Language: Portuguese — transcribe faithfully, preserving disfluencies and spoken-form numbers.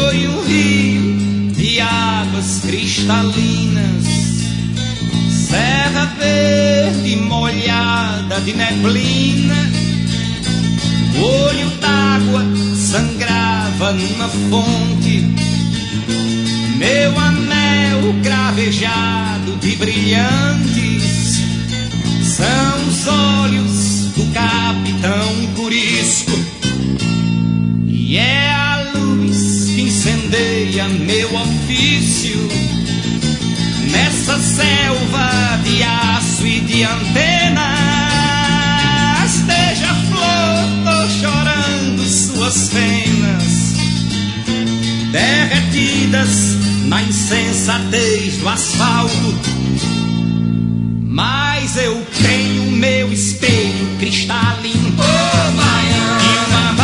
foi um rio de águas cristalinas, serra verde molhada de neblina. O olho d'água sangrava numa fonte, meu anel cravejado de brilhantes são os olhos do capitão Corisco, e é a luz que incendeia meu ofício nessa selva de aço e de antenas. Beija-flor, tô chorando suas penas derretidas na insensatez do asfalto, mas eu tenho meu espelho cristalino, oh, e uma